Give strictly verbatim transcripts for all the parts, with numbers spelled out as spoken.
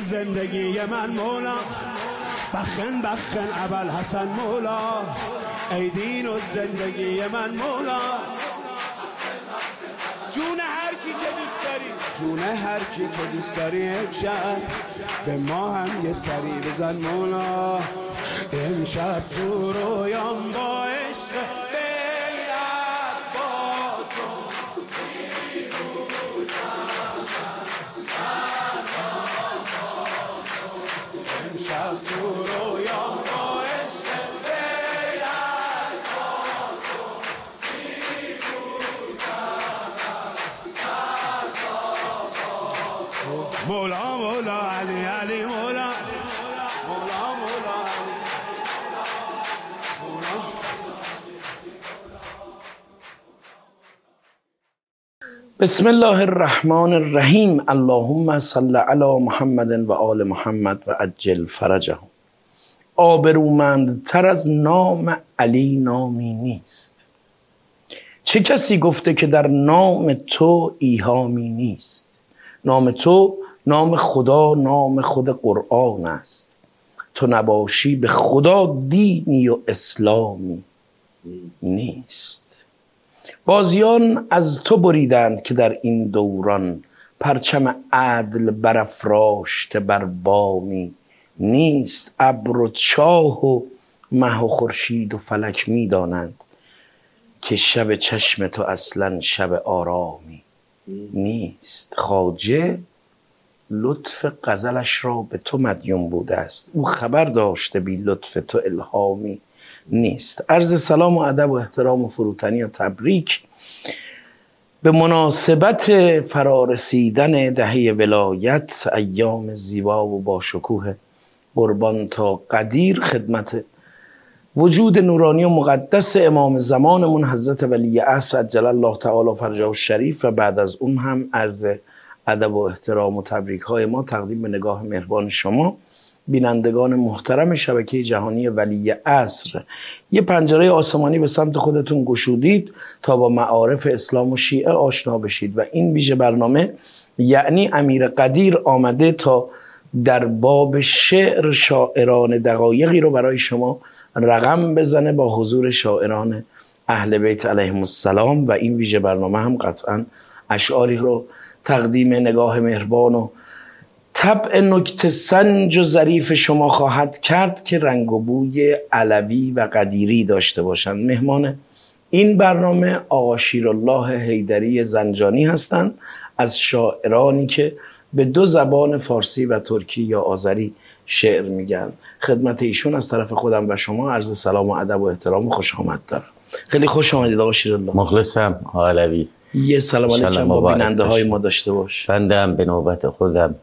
زندگی من مولا، بخن بخن ابوالحسن مولا، ای دین و زندگی من مولا، جون هر کی که دوست داری، جون هر کی که دوست داری امشب به ما هم یه سری بزن مولا، امشب تو رویام با عشق بیعت با تو امشب تو رویام با عشق بیعت با تو مولا مولا علی علی مولا مولا مولا علی مولا. بسم الله الرحمن الرحیم. اللهم صل علی محمد و آل محمد و عجل فرجهم. آبرومندتر از نام علی نامی نیست. چه کسی گفته که در نام تو ایهامی نیست؟ نام تو نام خدا، نام خود قرآن است. تو نباشی به خدا دینی و اسلامی نیست. بازیان از تو بریدند که در این دوران پرچم عدل برافراشته بر بامی نیست. ابر و چاه و مه و خورشید و فلک می دانند که شب چشم تو اصلا شب آرامی نیست. خواجه لطف غزلش را به تو مدیون بوده است، او خبر داشته بی لطف تو الهامی نیست. عرض سلام و ادب و احترام و فروتنی و تبریک به مناسبت فرارسیدن دهه ولایت، ایام زیبا و با شکوه قربان تا قدیر، خدمت وجود نورانی و مقدس امام زمانمون حضرت ولی عصر عجل الله تعالی فرجه الشریف، و بعد از اون هم عرض ادب و احترام و تبریک های ما تقدیم به نگاه مهربان شما بینندگان محترم شبکه جهانی ولی عصر. یه پنجره آسمانی به سمت خودتون گشودید تا با معارف اسلام و شیعه آشنا بشید و این ویژه برنامه یعنی امیر قدیر آمده تا در باب شعر شاعران دقایقی رو برای شما رقم بزنه با حضور شاعران اهل بیت علیهم السلام، و این ویژه برنامه هم قطعا اشعاری رو تقدیم نگاه مهربان و طبع نکته سنج و ظریف شما خواهد کرد که رنگ و بوی علوی و قدیری داشته باشند. مهمان این برنامه آقا شیرالله حیدری زنجانی هستند، از شاعرانی که به دو زبان فارسی و ترکی یا آذری شعر میگن. خدمت ایشون از طرف خودم و شما عرض سلام و ادب و احترام و خوش آمد دارم. خیلی خوش آمدید آقا شیرالله. مخلصم آقا علوی. یه سلام علیکم با بیننده های ما داشته باش. بندم به نوبت خودم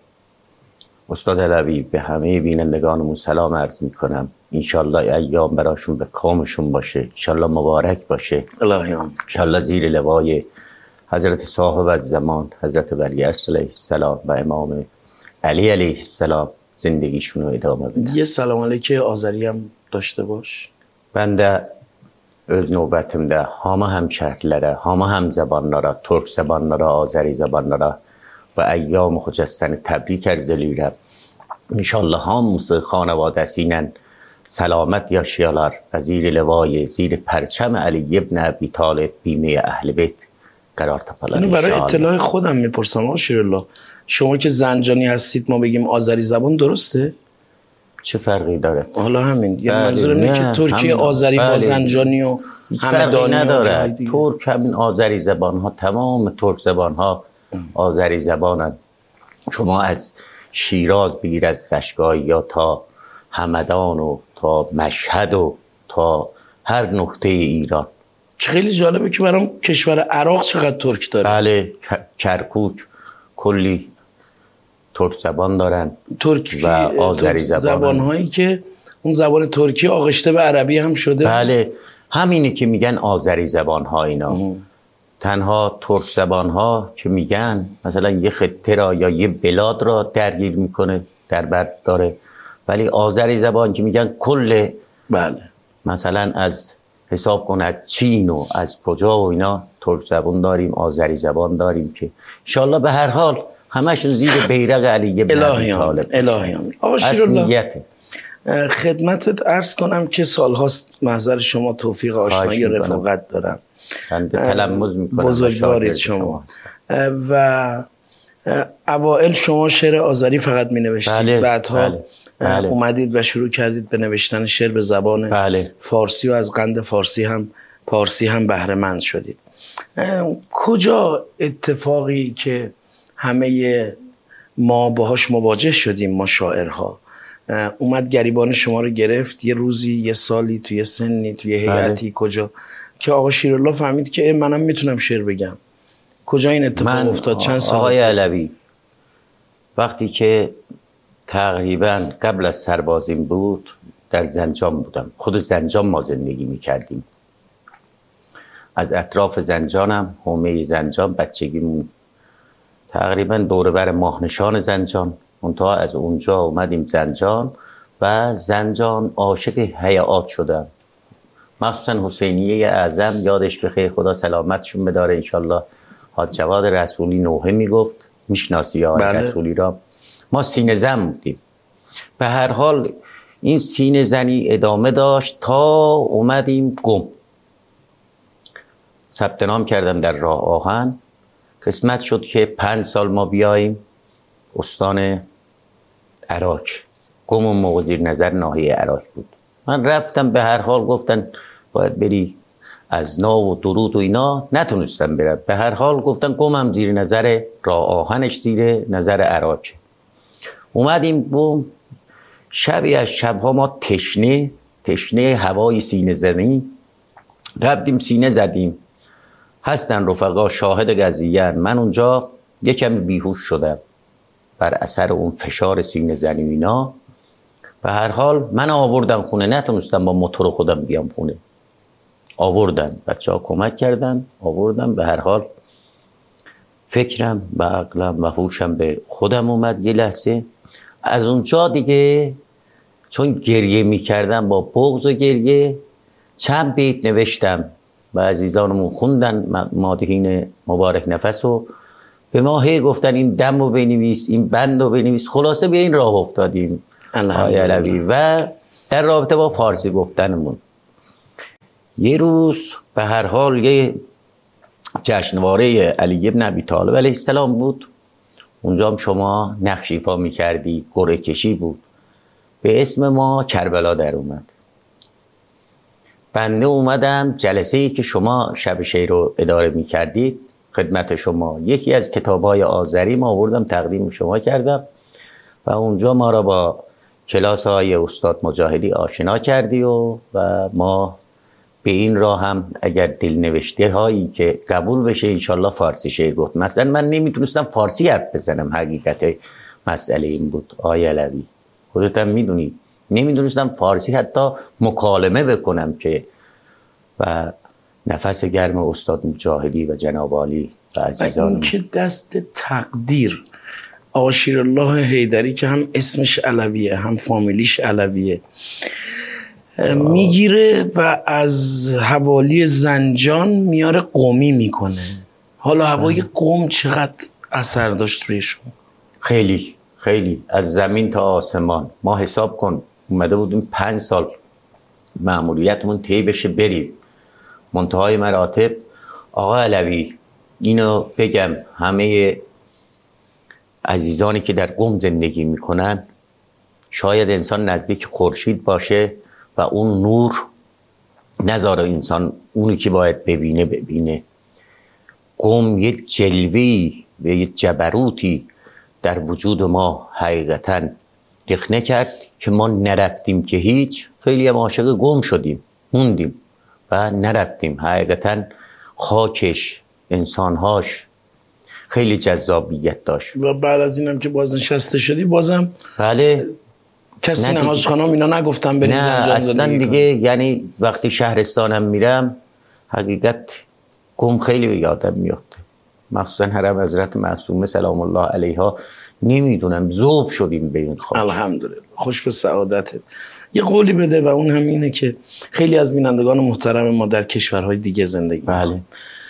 استاد علوی به همه بینندگانمون سلام عرض میکنم. انشالله ایام براشون به کامشون باشه، انشالله مبارک باشه، اللهم انشالله زیر لوای حضرت صاحب زمان حضرت ولی عصر علیه السلام و امام علی علیه السلام زندگیشون رو ادامه بدن. یه سلام علیکم آذری هم داشته باش. بنده öz növbətimdə hamı həmşəhərlərə, hamı həm zabanlara, Türk zabanlara, Azəri zabanlara və əyyam-ı Xocəstəni təbrik ərz edirəm. İnşallah hamısı xanavadəsi ilə səlamət yaşayalar və zir levay, zir pərçəm Əli ibn Əbi Talib بیمه اهل بیت قرار تاپاlar. اینو برای اطلاع خودم میپرسم آقا شیرالله، شما که زنجانی هستید ما بگیم آذری زبان درسته؟ چه فرقی داره؟ حالا همین یه منظور اینه که ترکی آذری با زنجانی و همدانی نداره. ترک همین آذری زبان ها، تمام ترک زبان ها آذری زبانند. شما از شیراز بگیر، از قشقای یا تا همدان و تا مشهد و تا هر نقطه ایران. چه خیلی جالبه که برام کشور عراق چقدر ترک داره. بله، کرکوک کلی ترک زبان دارن، ترکی و آذری زبان زبان هایی که اون زبان ترکی آغشته به عربی هم شده. بله، همینه که میگن آذری زبان ها اینا. اه. تنها ترک زبان ها که میگن مثلا یه خطه را یا یه بلاد را درگیر میکنه، در بر داره، ولی آذری زبان که میگن کل، بله، مثلا از حساب کن از چین و از کجا و اینا ترک زبان داریم، آذری زبان داریم که انشالله به هر حال همشون زیر بیرق علی ابن ابی طالب. الهیان آقا شیرالله، خدمتت عرض کنم که سالهاست محضر شما توفیق آشنایی و رفاقت دارم. من تلمذ میکنم. بزرگوارید شما. و اوائل شما شعر آذری فقط می نوشتید، بله، بعدها بله، بله. اومدید و شروع کردید به نوشتن شعر به زبان بله. فارسی و از قند فارسی هم پارسی هم بهره مند شدید. کجا اتفاقی که همه ما باهاش مواجه شدیم، ما شاعرها، اومد گریبان شما رو گرفت یه روزی، یه سالی، توی سنی، توی هیئتی، بله. کجا که آقا شیرالله فهمید که منم میتونم شعر بگم؟ کجا این اتفاق من افتاد؟ چند سال؟ آقای علوی وقتی که تقریبا قبل از سربازیم بود در زنجان بودم. خود زنجان ما زندگی میکردیم. از اطراف زنجانم، حومه زنجان بچگیمون تقریبا دور بر ماهنشان زنجان، منتها از اونجا اومدیم زنجان و زنجان عاشق حیات شدم. مخصوصا حسینیه اعظم یادش بخیر، خدا سلامتشون بداره انشالله، حاج جواد رسولی نوحه میگفت، میشناسی آقای بله. رسولی را. ما سینه زن بودیم. به هر حال این سینه زنی ادامه داشت تا اومدیم قم. ثبت نام کردم در راه آهن. قسمت شد که پنج سال ما بیاییم استان عراق. قم اون موقع زیر نظر ناحیه عراق بود. من رفتم، به هر حال گفتن باید بری از نا و درود و اینا، نتونستم برم. به هر حال گفتن قمم زیر نظر راه آهنش زیر نظر عراق. اومدیم بوم، شبی از شبها ما تشنه تشنه هوای سینه زنی رفتیم سینه زدیم. هستن رفقا شاهد قضیه. من اونجا یکم بیهوش شدم بر اثر اون فشار سینه زنی اینا. به هر حال من آوردم خونه، نتونستم با موتور خودم بیام خونه. آوردن، بچه ها کمک کردن، آوردم. به هر حال فکرم و عقلم و هوشم به خودم اومد یه لحظه. از اونجا دیگه چون گریه میکردم با بغض و گریه، چند بیت نوشتم و عزیزانمون خوندن، مادحین مبارک نفس رو به ما هی گفتن این دم رو بنویس، این بند رو بنویس. خلاصه به این راه افتادیم آقای علوی. و در رابطه با فارسی گفتنمون یه روز به هر حال یه جشنواره علی ابن ابی طالب علیه السلام بود. اونجا هم شما نقش ایفا میکردی، قرعه کشی بود. به اسم ما کربلا در اومد. بنده اومدم جلسه ای که شما شب شعر رو اداره میکردید خدمت شما، یکی از کتابای آذری ما آوردم تقدیم شما کردم و اونجا ما را با کلاس های استاد مجاهدی آشنا کردی و, و ما به این راه هم اگر دلنوشته هایی که قبول بشه انشالله فارسی شعر گفت. مثلا من نمیتونستم فارسی حرف بزنم، حقیقت مسئله این بود آقای علوی، خودت هم میدونی. نمیدونستم فارسی حتی مکالمه بکنم که و نفس گرم استاد مجاهدی و جناب عالی و عزیزان. این که دست تقدیر آقا شیرالله حیدری که هم اسمش علویه هم فامیلیش علویه میگیره و از حوالی زنجان میاره قمی میکنه. حالا هوای قم چقدر اثر داشت روی شما؟ خیلی خیلی، از زمین تا آسمان. ما حساب کن اومده بودیم پنج سال مأموریتمون طی بشه بریم. منتهای مراتب آقا علوی اینو بگم، همه عزیزانی که در قم زندگی میکنن شاید انسان نزدیک خورشید باشه و اون نور نذاره انسان اونی که باید ببینه ببینه. قم یه جلوه‌ای و یه جبروتی در وجود ما حقیقتاً رخنه کرد که ما نرفتیم که هیچ. خیلی هم عاشق قم شدیم، موندیم و نرفتیم. حقیقتاً خاکش، انسانهاش خیلی جذابیت داشت. و بعد از اینم که بازنشسته شدی بازم بله کسی نه حاجخانم اینا نگفتم بریم زنجان نه اصلا دیگه. یعنی وقتی شهرستانم میرم حقیقت قم خیلی به یادم میفته، مخصوصا حرم حضرت معصومه سلام الله علیها. نمیدونم ذوب شدیم به این خاک. الحمدلله، خوش به سعادتت. یه قولی بده و اون هم اینه که خیلی از بینندگان محترم ما در کشورهای دیگه زندگی بله.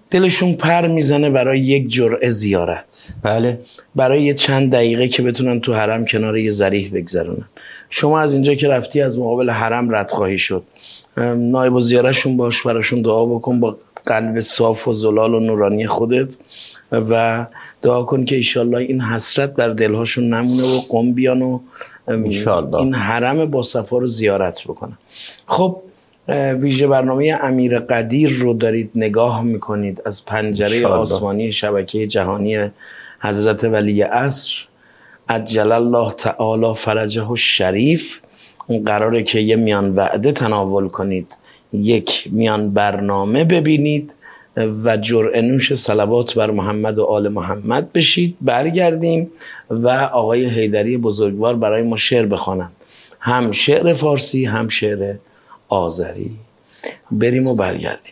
دلشون پر میزنه برای یک جرعه زیارت، بله، برای یه چند دقیقه که بتونن تو حرم کنار یه ذریح بگذرونن. شما از اینجا که رفتی از مقابل حرم رد خواهی شد، نایب الزیاره‌شون باش، براشون دعا بکن با قلب صاف و زلال و نورانی خودت و دعا کن که ایشالله این حسرت در دلهاشون نمونه و قم بیان و این حرم با صفا رو زیارت بکنن. خب ویژه برنامه امیر قدیر رو دارید نگاه میکنید از پنجره آسمانی شبکه جهانی حضرت ولی عصر عجل الله تعالی فرجه الشریف. قراره که یه میان وعده تناول کنید، یک میان برنامه ببینید و جرعه نوش صلوات بر محمد و آل محمد بشید. برگردیم و آقای حیدری بزرگوار برای ما شعر بخوانند، هم شعر فارسی هم شعر آذری. بریم و برگردیم.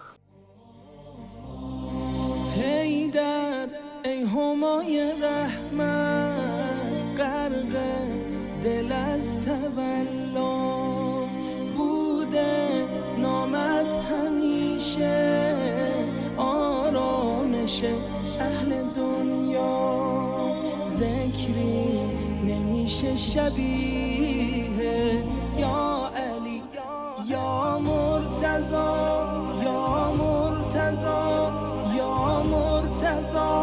حیدر ای همای رحمت، غرق دل از تولا بوده، نامت همیشه آرامش اهل دنیا، ذکری نمیشه شبیه یا علی یا مرتضی یا مرتضی یا مرتضی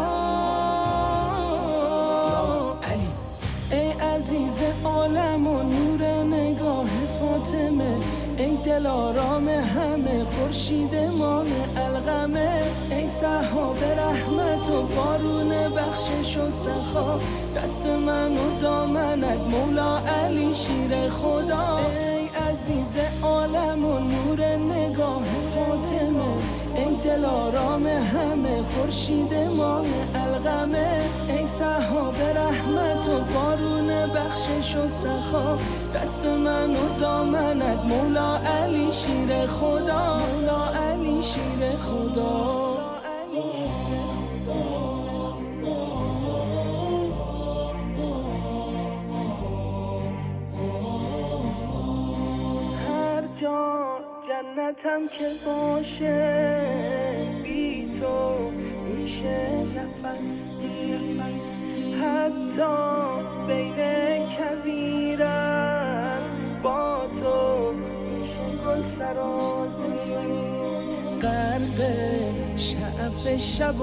علی. ای عزیز عالم و نور نگاه فاطمه، ای دل آرام همه خورشید ماه القمه، ای سحاب رحمت و بارون بخشش و سخا، دست من و دامنت مولا علی شیر خدا. ای عزیز عالم و نور نگاه فاطمه، ای دل آرام همه خورشید ماه القمه، ای سحاب رحمت و بارون بخشش و سخا، دست من و دامنت مولا علی شیر خدا، مولا علی شیر خدا. هر جا جنتم که باشه بی تو میشه نفسگی، نفسگی حتی بین کبیرم با تو میشه گل سرازی، غرق شعف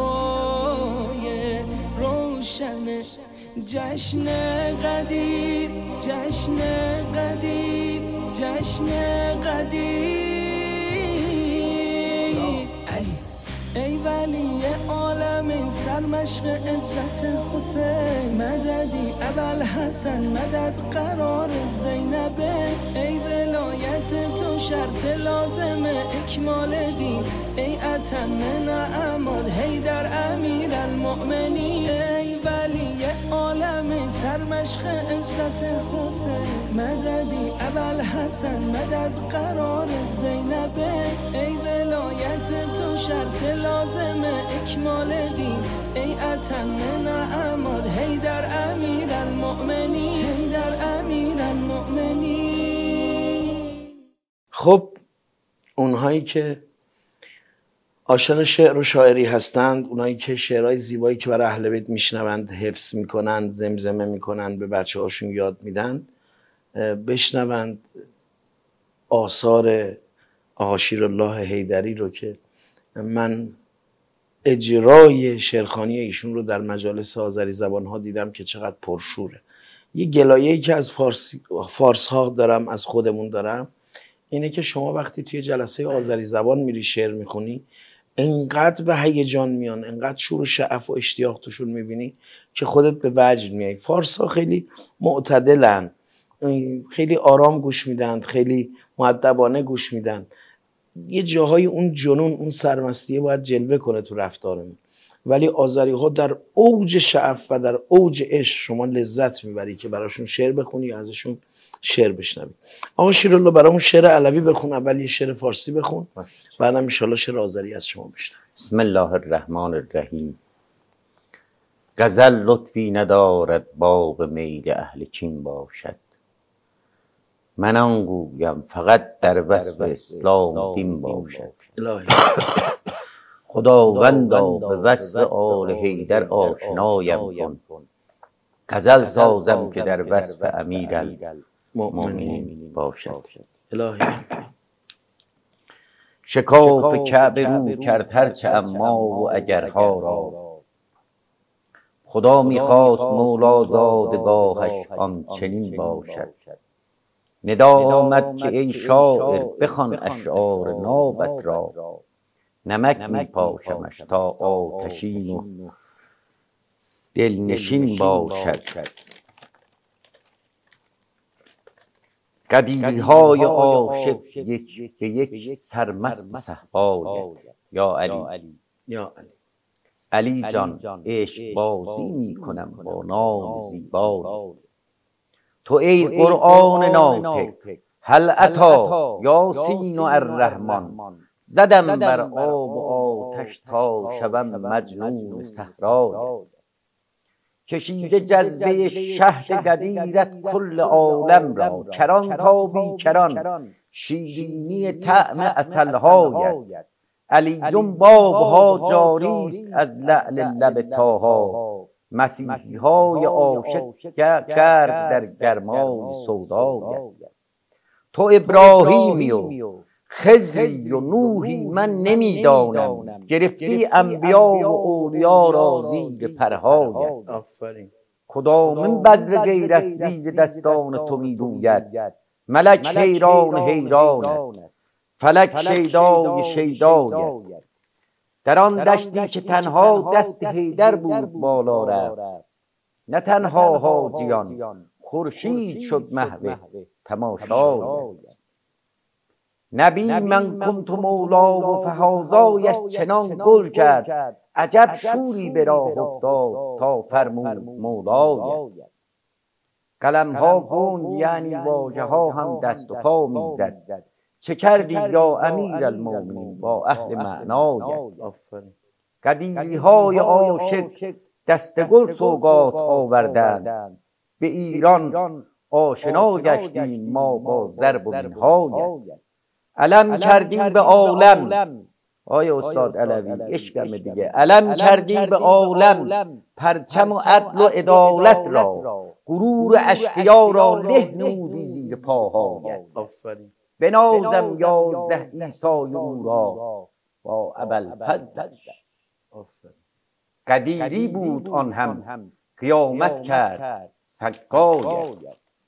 شبای روشن جشن قدیر، جشن قدیر، جشن قدیر علی. ای ولی عالم این سرمشق عزت حسین، مددی ابل حسن مدد قرار زینبه، ای ولایت تو شرط لازم اکمال دین، ای اتم نعمات حیدر امیر المؤمنین، ای ولی عالم سرمشق عزت حسین، مددی ابل حسن مدد قرار زینبه، ای ولایت تو شرط لازم اکمال دین، ای اتم نعمات حیدر امیر المؤمنین، حیدر امیر المؤمنین. خب اونهایی که عاشق شعر و شاعری هستند، اونایی که شعرهای زیبایی که برای اهل بیت میشنوند حفظ میکنند، زمزمه میکنند، به بچه هاشون یاد میدن، بشنوند آثار آقا شیرالله حیدری رو که من اجرای شعرخوانی ایشون رو در مجالس آذری زبان ها دیدم که چقدر پرشوره. یه گلایه‌ای که از فارسی فارس ها دارم، از خودمون دارم، اینه که شما وقتی توی جلسه آذری زبان میری شعر میخونی، انقدر به هیجان میان، انقدر شور و شعف و اشتیاق توشون میبینی که خودت به وجد میای. فارس ها خیلی معتدلن، خیلی آرام گوش میدن، خیلی مؤدبانه گوش میدن. یه جاهای اون جنون، اون سرمستیه باید جلوه کنه تو رفتارمون، ولی آذری ها در اوج شعف و در اوج عشق شما لذت میبری که براشون شعر بخونی یا ازشون شعر بشنوی. آقا شیرالله برامون شعر علوی بخون، اول یه شعر فارسی بخون، بعدم ان شاءالله شعر آذری از شما بشنویم. بسم الله الرحمن الرحیم. غزل لطفی ندارد باب میل اهل چین باشد، من آنگویم فقط در وصف اسلام دین باشد. الهی خداوندا به وصف آل حیدر آشنایم کن. غزل سازم که در وصف امیرالمؤمنین باشد. الهی شکاف کعبه رو کرد هرچه اما و اگرها را، خدا میخواست مولا زادگاهش آنچنین باشد. ندا آمد که ای شاعر بخوان اشعار نابت را، نمک میپاشمش تا آتشین و دلنشین باشد. قدیری های عاشق یک به یک سرمست صحبایت. یا علی یا علی علی جان عشق بازی میکنم با نام زیبا. تو ای قرآن ناطق هل اتی یاسین و الرحمن، زدم بر آب و آتش تا شوم مجنون صحرا. کشیده جذبه شهد قدیرت کل عالم را، کران تا بی کران شیرینی طعم عسلهایت. علیون بابها جاریست از لعل لب طاها، مسیحی های عاشق گرد در گرمای سودایت. تو ابراهیمی و خضری و نوحی من نمیدانم، گرفتی انبیا و اولیا را زیر پرهایت. آفرین. کدامین بذر غیر از زیر دستان تو میروید، ملک حیران حیرانت، فلک شیدای شیدایت. در آن دشتی که تنها دست حیدر بود بالا رفت، نه تنها حاجیان خورشید شد محو تماشایت. نبی من کنت مولا و فهازایش چنان گل کرد، عجب شوری به راه افتاد تا فرمود مولایت. قلم ها گنگ یعنی واژه ها هم دست و پا میزد، چه کردی یا امیرالمؤمنین با اهل معنایت. قدیری های عاشق دست گل سوگات آوردند، به ایران آشنا گشتیم ما با ضرب و منهایت. علم کردی به عالم، آیا استاد علوی عشقم دیگه، علم کردی به عالم پرچم و عدل و عدالت را، غرور اشقیا را له نمودی زیر پاهایت. بنازم یازده عیسی او را با ابوالفضلش. قدیری بود آن هم قیامت کرد سقایت.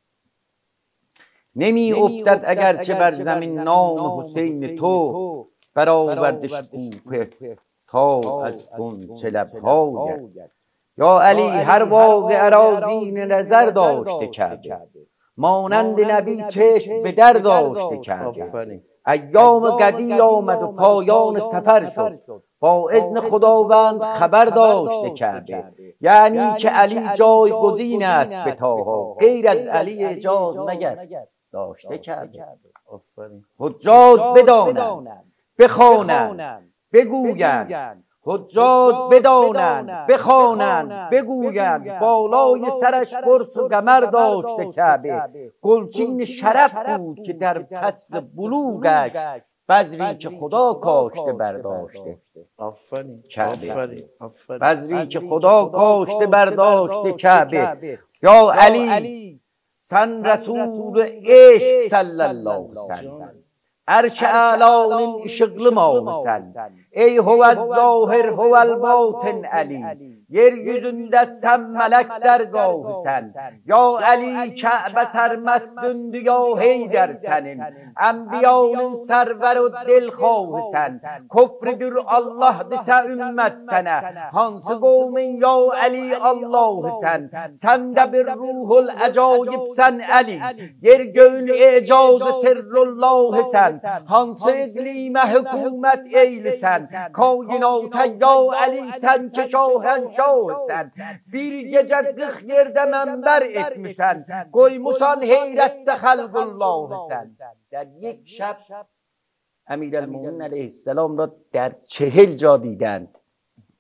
نمی افتد اگرچه بر زمین نام حسین تو، برآورده شکوفه تا از غنچه لبهایت. یا علی هر واقعه را زین نظر داشته کعبه، مانند نبی چشم به در داشته کعبه. ایام قدیر آمد و پایان سفر شد، با اذن خداوند خبر داشته کعبه. یعنی که علی جایگزین است به طاها، غیر از علی اجاز مگر داشته کعبه. حجاج بدانند بخوانند بگویند، حجاج بدانند بخوانند بگویند، بالای سرش قرص و قمر داشته کعبه. گلچین شرف بود که در فصل بلوغش بذری که خدا کاشته برداشته کعبه. بذری که خدا کاشته برداشته کعبه. یا علی سن رسول عشق صلی الله سن، عرش اعلان شغل ما مسن. ey هو الظاهر هو الباطن علی، yeryüzünde sen melek dergahı sen. Ya Ali Kabe sermestündü ya Heyder senin, enbiyanın serveri dilkhahı sen. Küfrüdür Allah dese ümmet sana, hansı kavmin ya Ali Allah'ı sen. Sen de bir ruhul acayip sen Ali, yer göğün icazı sirrullahı sen. Hansı iklime hükümet eylisen, kainata ya Ali sen ki şahenşah sen. Bir gece kırk yerde menber etmişsen, koymuşsan heyrette halkullahı sen. در یک شب امیرالمومنین علیه السلام را در چهل جا دیدند.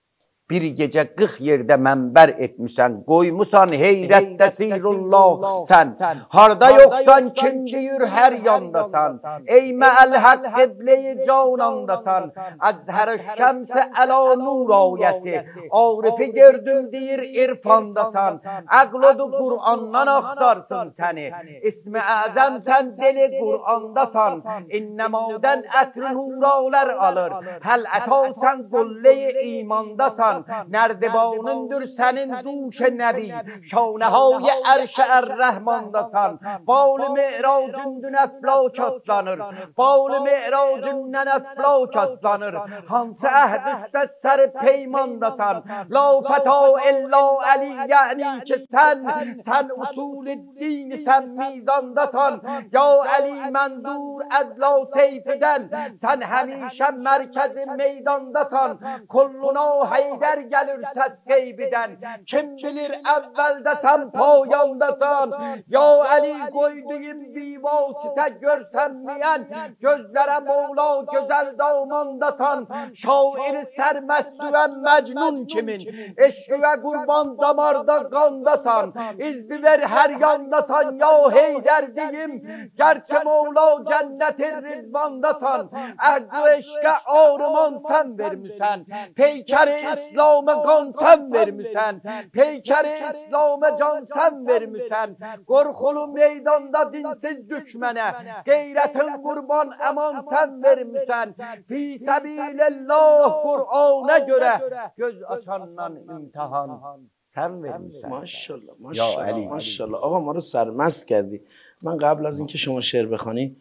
Bir gecə qırx yerdə mənbər etmisən, qoymusan heyrətdə siyrullah sən. Harda yoxsan, kim deyir hər yandasan. Ey məəl haq qiblə-i canandasan. Əzhər şəmsə əla nur ayəsi. Arifi gördüm deyir irfandasan. Əqlodu Qur'andan axtarsın səni. İsmi əzəm sən deli Qur'andasan. İnnəmadən ətr nuralar alır. Həl ətavsən qullə-i imandasan. Nərdibanındır sənin duş nəbi. Şanəhay ərş ər-rəhmandasan. Bal-ı mi'racündün əflak aslanır. Bal-ı mi'racündən əflak aslanır. Hansı əhd üstə sər peymandasan. La fəta illa əli, yəni ki sən, sən usul-i din, sən mizandasan. Ya əli məndur əz la seyfidən, sən həmişə mərkəz meydandasan. Kulluna heydə gelir ses geybidən. Kim bilir evvelde sen payandasan. Ya Ali koyduğum bir vasıta görsenmeyen, gözlere Moğla güzel damandasan. Şairi sermestüven mecnun kimin, eşkıve kurban damarda kandasan. İzni ver her yandasan ya Heyder diyeyim. Gerçi Moğla cennet-i rizvandasan. Ehd-i eşke ağrıman sen vermişsen. Peykeri İslam İslam'a kan sen vermişsen, peykeri İslam'a can sen vermişsen. Korkulu meydanda dinsiz düşmene, gayretin kurban eman sen vermişsen. Fi sebilillah Kur'an'a göre göz açandan imtihan sen vermişsen. ماشاءالله ماشاءالله ماشاءالله. آقا ما رو سرمست کردی. من قبل از اینکه شما شعر بخوانی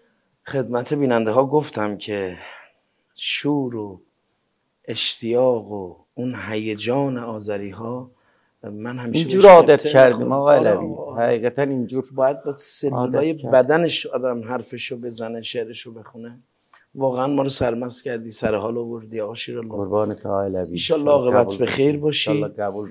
خدمت بیننده ها گفتم که شور و اشتیاق و اون هیجان آذری ها من همیشه اینجور عادت کردیم آقا علوی. حقیقتا اینجور باید با سلولای بدنش آدم حرفشو بزنه، شعرشو بخونه. واقعا ما رو سرمست کردی، سر حال آوردی آقا شیرالله. قربانت آقا علوی. ان شاء الله عاقبت به خیر باشی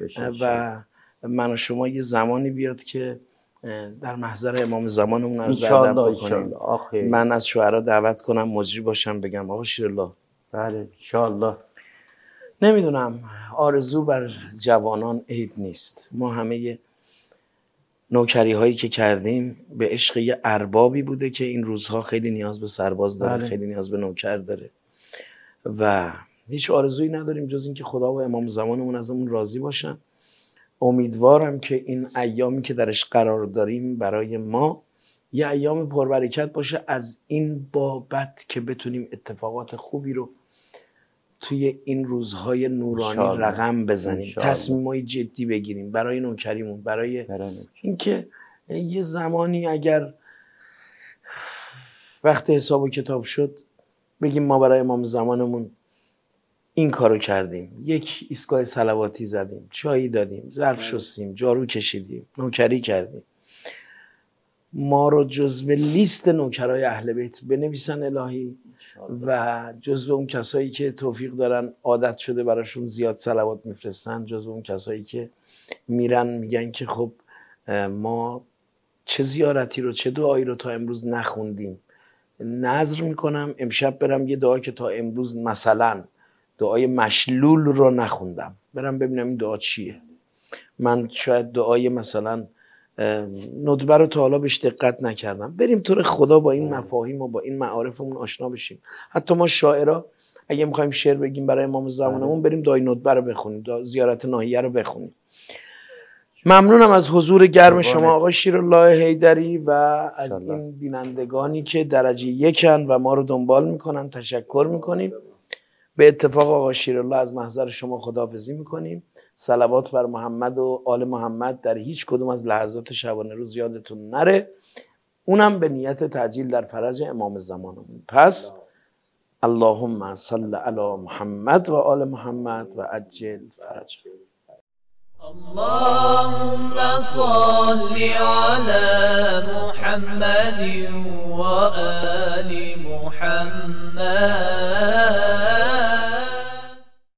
و من و شما یه زمانی بیاد که در محضر امام زمانمون عرض ادب بکنیم. من از شعرا دعوت کنم مجری باشم بگم آقا شیرالله. بله ان شاء الله. نمیدونم، آرزو بر جوانان عیب نیست. ما همه نوکری هایی که کردیم به عشق یه اربابی بوده که این روزها خیلی نیاز به سرباز داره. بله. خیلی نیاز به نوکر داره و هیچ آرزویی نداریم جز این که خدا و امام زمانمون ازمون راضی باشن. امیدوارم که این ایامی که درش قرار داریم برای ما یه ایام پربرکت باشه، از این بابت که بتونیم اتفاقات خوبی رو توی این روزهای نورانی رقم بزنیم، تصمیمای جدی بگیریم برای نوکریمون، برای اینکه یه زمانی اگر وقت حساب و کتاب شد بگیم ما برای امام زمانمون این کارو کردیم، یک ایستگاه صلواتی زدیم، چایی دادیم، ظرف شستیم، جارو کشیدیم، نوکری کردیم. ما رو جزو لیست نوکرای اهل بیت بنویسن الهی و جزو اون کسایی که توفیق دارن عادت شده براشون زیاد صلوات میفرستن، جزو اون کسایی که میرن میگن که خب ما چه زیارتی رو چه دعایی رو تا امروز نخوندیم. نظر میکنم امشب برم یه دعا که تا امروز مثلا دعای مشلول رو نخوندم برم ببینم این دعا چیه. من شاید دعای مثلا ندبه رو تا حالا بهش دقت نکردم. بریم طور خدا با این مفاهیم و با این معارفمون آشنا بشیم. حتی ما شاعرها اگه میخوایم شعر بگیم برای امام زمانمون بریم دعای ندبه رو بخونیم، زیارت ناحیه رو بخونیم. ممنونم از حضور گرم شما آقا شیرالله حیدری و از این بینندگانی که درجه یکن و ما رو دنبال میکنن. تشکر میکنیم. به اتفاق آقا شیرالله از محضر شما خداحافظی میکنیم. صلوات بر محمد و آل محمد در هیچ کدوم از لحظات شبانه روز یادتون نره، اونم به نیت تعجیل در فرج امام زمانمون. پس اللهم صل علی محمد و آل محمد و عجل فرج. اللهم صل على محمد وآل محمد